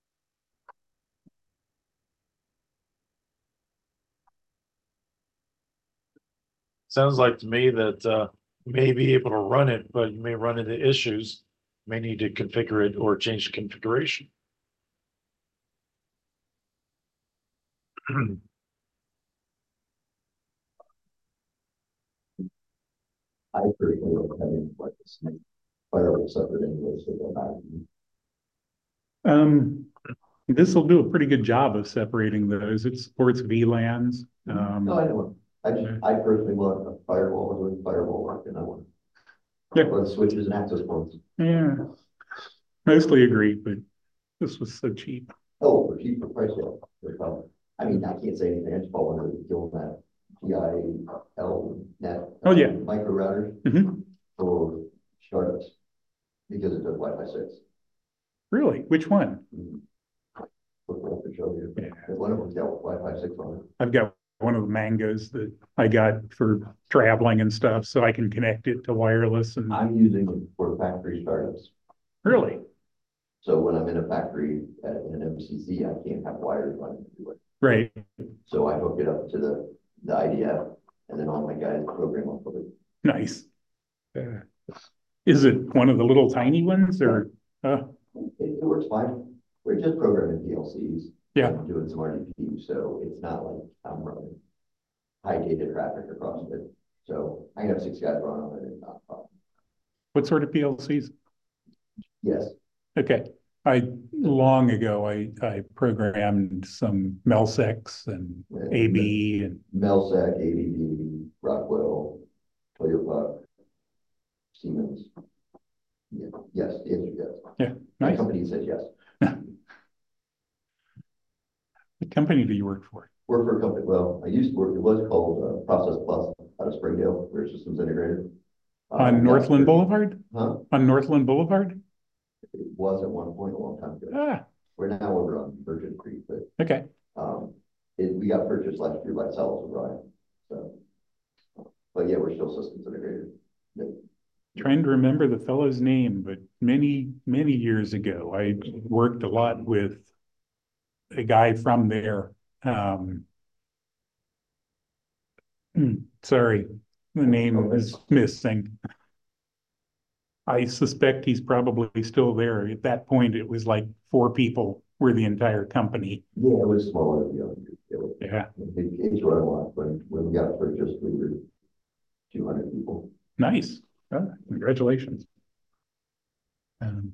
Sounds like to me that uh, you may be able to run it, but you may run into issues. May need to configure it or change the configuration. I personally like having like this firewall separate anyway, so they're not. Um, this will do a pretty good job of separating those. It supports V LANs. Um, No, I know. I just, I personally want a firewall with firewall work, and I want. Yeah. I want switches and access points. yeah, mostly agree, but this was so cheap. Oh, for cheap for price, yeah. No problem. I mean, I can't say anything. I just fall under the kill that G I L net. Oh, yeah. Micro routers Mhm. for startups because it does Wi-Fi six. Really? Which one? Look what I can show you. Yeah. One of them's got Wi-Fi six on it. I've got one of the Mangoes that I got for traveling and stuff, so I can connect it to wireless and I'm using it for factory startups. really, So when I'm in a factory at an M C C, I can't have wires running everywhere. right. So I hook it up to the, the I D F, and then all my guys program off of it. Nice. Uh, is it one of the little tiny ones or? Uh, It, it works fine. We're just programming P L Cs. Yeah. and doing some R D P, so it's not like I'm running high data traffic across it. So I have six guys running on it, and not a problem. what sort of P L Cs? Yes. Okay. I, long ago, I, I programmed some Melsex and A B and Melsec, A B B, Rockwell, Toyota, Siemens. Yeah. Yes, the answer is yes. yeah, My nice. company says yes. What company do you work for? Work for a company, well, I used to work, it was called uh, Process Plus out of Springdale, We're Systems Integrated. On Uh, Northland yeah, Boulevard? Huh? On Northland Boulevard? It was at one point a long time ago. Ah, We're now over on Virgin Creek, but, okay. um, it, we got purchased last year by Salos O'Brien, so. But yeah, we're still systems integrated. Yeah. Trying to remember the fellow's name, but many, many years ago, I worked a lot with a guy from there. Um, hmm, sorry, the name is missing. I suspect he's probably still there. At that point, it was like four people were the entire company. Yeah, it was smaller than the other. It was, Yeah, it, it's run a lot, when, when we got purchased, we were two hundred people. nice. Oh, congratulations. Um,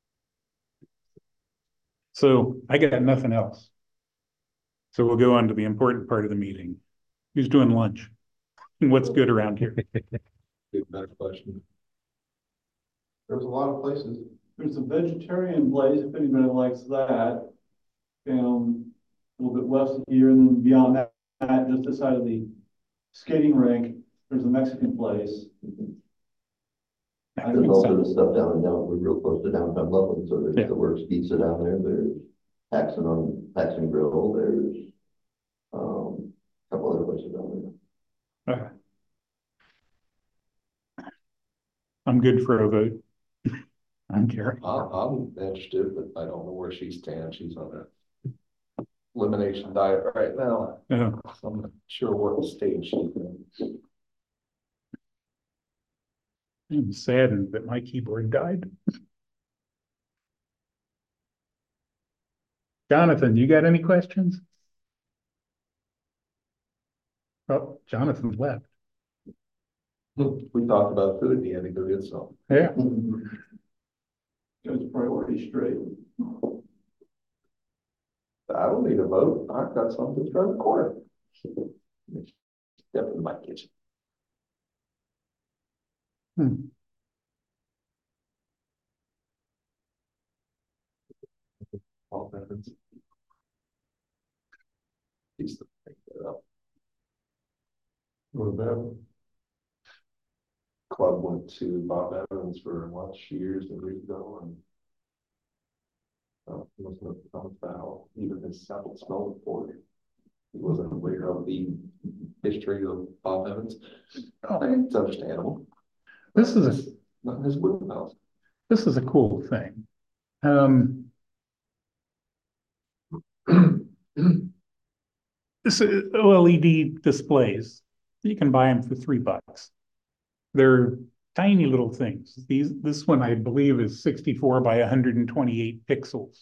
so I got nothing else. So we'll go on to the important part of the meeting. Who's doing lunch? And what's good around here? Good, better question. There's a lot of places. There's a vegetarian place, if anybody likes that. Down a little bit west of here, and then beyond that, just this side of the skating rink, there's a Mexican place. I There's think also so. the stuff down and down, we're real close to downtown Loveland, so there's Yeah. the Works Pizza down there, there's Paxton on Paxton Grill, there's um, a couple other places down there. Okay. I'm good for a vote. I'm Karen. I'm, I'm interested, but I don't know where she stands. She's on a elimination diet right now. Yeah. So I'm not sure what stage she's in. I'm saddened that my keyboard died. Jonathan, you got any questions? Oh, Jonathan left. We talked about food, he had to go get some. Yeah. Goes priority straight. I don't need a vote. I've got something to around the corner. Step in my kitchen. Hmm. All Evans. He's the pick that up. What about? Club went to Bob Evans for lunch years and years ago, and uh, he must have become foul, even his salad smelled for it. He wasn't aware of the history of Bob Evans. Oh. It's understandable. This is a Not his wheelhouse. this is a cool thing. Um, this is O L E D displays. You can buy them for three bucks. They're tiny little things. These this one I believe is sixty-four by one hundred twenty-eight pixels.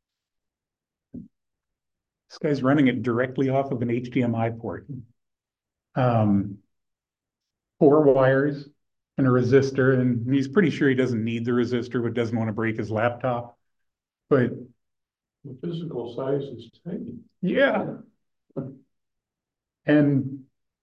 This guy's running it directly off of an H D M I port. Um, four wires and a resistor, and he's pretty sure he doesn't need the resistor, but doesn't want to break his laptop. But The physical size is tiny. yeah, and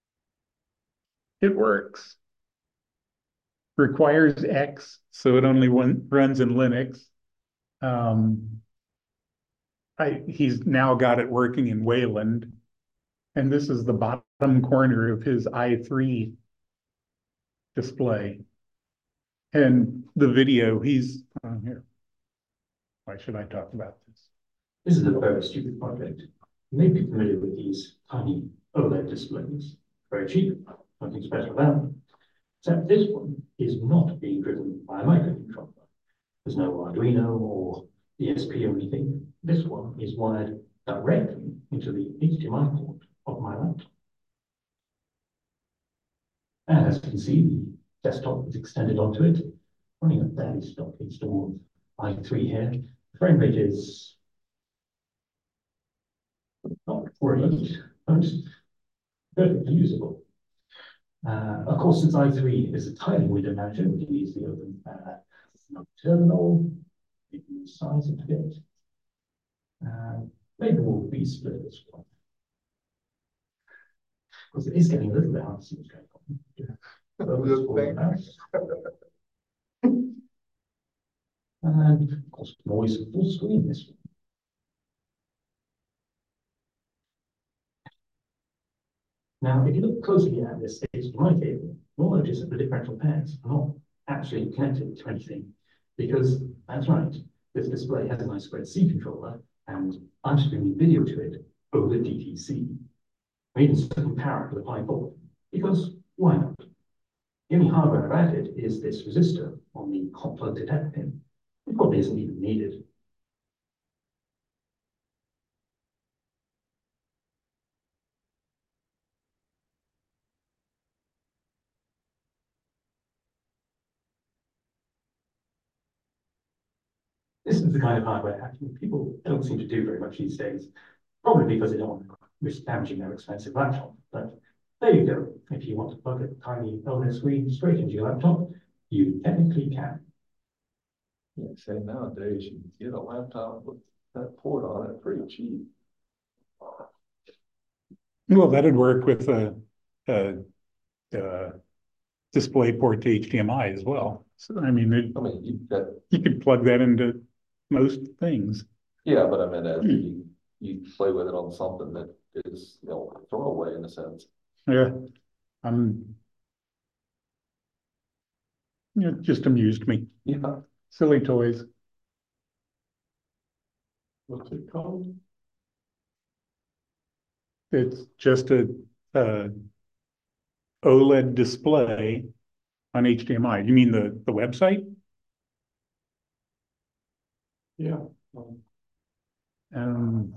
it works. Requires X, so it only one, runs in Linux. Um, I he's now got it working in Wayland, and this is the bottom corner of his i three display. And the video, he's oh, here. Why should I talk about this? This is a very stupid project. You may be familiar with these tiny OLED displays. Very cheap, nothing special about them. Except this one is not being driven by a microcontroller. There's no Arduino or E S P or anything. This one is wired directly into the H D M I port of my laptop. And as you can see, the desktop is extended onto it, running a fairly stock installed i three here. The frame rate is not great, but perfectly usable. Uh, of course, since i three is a tiling window manager, we can easily open uh, another terminal, maybe the size of it. Uh, maybe we'll re-split this one. Because it is getting a little bit hard to see what's going on. Yeah. And of course, we can always full screen this one. Now, if you look closely at this H D M I cable, you'll notice that the differential pairs are not actually connected to anything, because that's right, this display has an I two C controller, and I'm streaming video to it over D T C. I even compare it with a Pi four, because why not? The only hardware I've added is this resistor on the hot plug detect pin. It probably isn't even needed. This is the kind of hardware hacking people don't seem to do very much these days, probably because they don't want to risk damaging their expensive laptop. But there you go. If you want to plug a tiny O L E D screen straight into your laptop, you technically can. Yeah, say nowadays you can get a laptop with that port on it pretty cheap. Well, that'd work with a, a, a display port to H D M I as well. So, I mean, it, I mean, you got, you could plug that into most things. yeah, but I mean, as you, you play with it on something that is, you know, throwaway in a sense. Yeah, I'm, yeah, it just amused me. Yeah. Silly toys. What's it called? It's just a, uh OLED display on H D M I. You mean the, the website? Yeah. Um,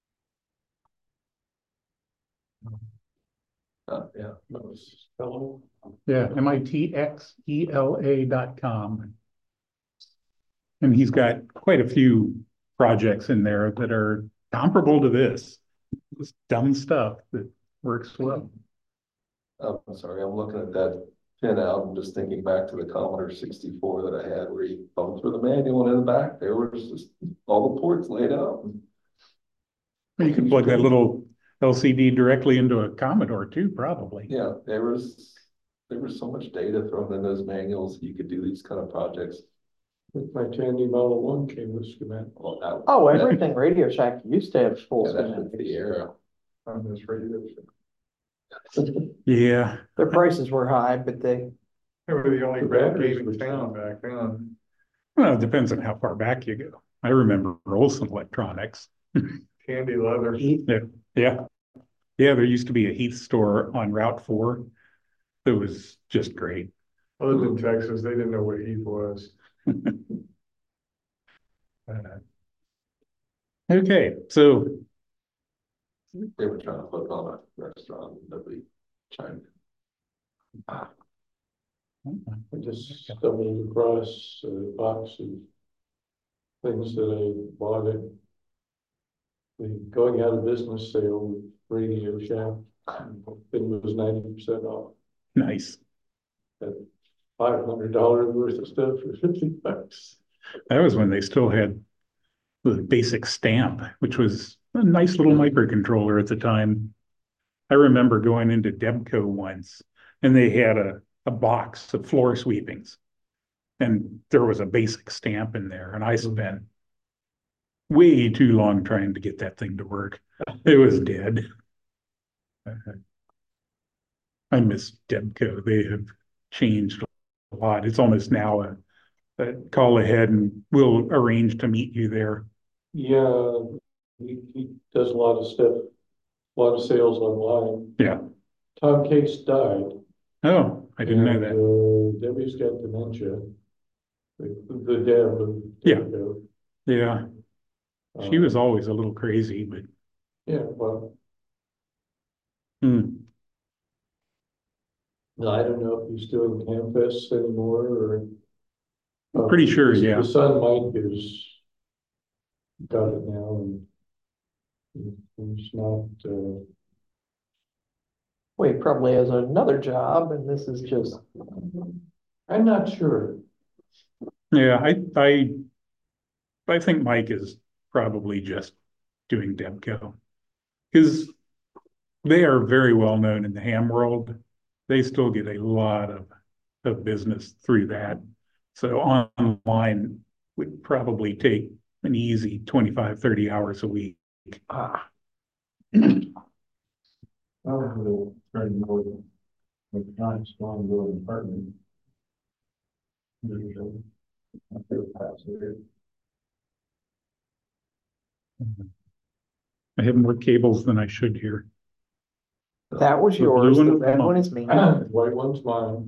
Uh, yeah. That was hello. yeah, M I T X E L A dot com. And he's got quite a few projects in there that are comparable to this. This dumb stuff that works well. Oh, I'm sorry, I'm looking at that pin out. I'm just thinking back to the Commodore sixty-four that I had where you thumbed through the manual and in the back, there was just all the ports laid out. You could plug that little L C D directly into a Commodore too, probably. Yeah, there was, there was so much data thrown in those manuals. You could do these kind of projects. My Tandy Model One came with schematic. Well, that, Oh, that- everything Radio Shack used to have full yeah, that's the schematics. era. On this radio Yeah. Their prices were high, but they, They were the only The bad batteries game were in town back then. Well, it depends on how far back you go. I remember Olson Electronics. Candy leather. Yeah, yeah. Yeah, there used to be a Heath store on Route four that was just great. I lived in Texas. They didn't know what Heath was. Uh, Okay, so They were trying to put on a restaurant that we chimed. I just stumbled across a box of things that I bought at the going out of business sale with Radio Shack. It was ninety percent off. nice. Five hundred dollars worth of stuff for fifty bucks. That was when they still had the basic stamp, which was a nice little microcontroller at the time. I remember going into Debco once and they had a, a box of floor sweepings. And there was a basic stamp in there, and I spent way too long trying to get that thing to work. It was dead. I miss Debco. They have changed a lot. It's almost now a, a call ahead and we'll arrange to meet you there. Yeah, he, he does a lot of stuff, a lot of sales online. Yeah. Tom Case died. Oh, I didn't know and, that. uh, Debbie's got dementia. The, the deb of Yeah. Debco. Yeah. She Um, was always a little crazy, but Yeah, well, hmm. I don't know if he's doing Campus anymore or. uh, Pretty sure, his- yeah. The son Mike is got it now and he- he's not, uh, well, he probably has another job and this is just, I'm not sure. Yeah, I I I think Mike is probably just doing Debco. Because they are very well known in the ham world. They still get a lot of, of business through that. So online would probably take an easy twenty-five, thirty hours a week. ah, Oh, With time, strong building apartment. I feel fascinated. I have more cables than I should here. That was The yours, blue the one? red Come one on. is me. White one's mine.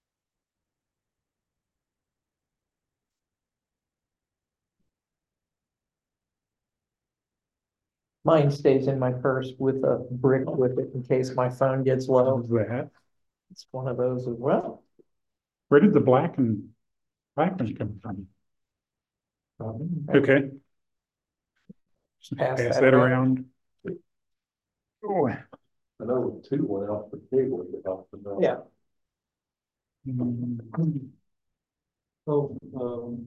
Mine stays in my purse with a brick with it in case my phone gets low. How's that? It's one of those as well. Where did the black and black one come from? Okay. Just pass Pass that that around. around. Oh. I know two went off the table, but off the. middle. Yeah. Oh, um.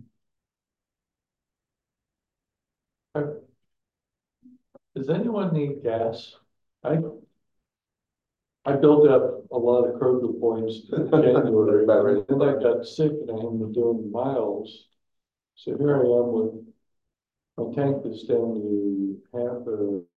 uh, Does anyone need gas? I. I built up a lot of Kroger points in January, and then I got sick and I ended up doing miles. So here I am with, my tank is down to half a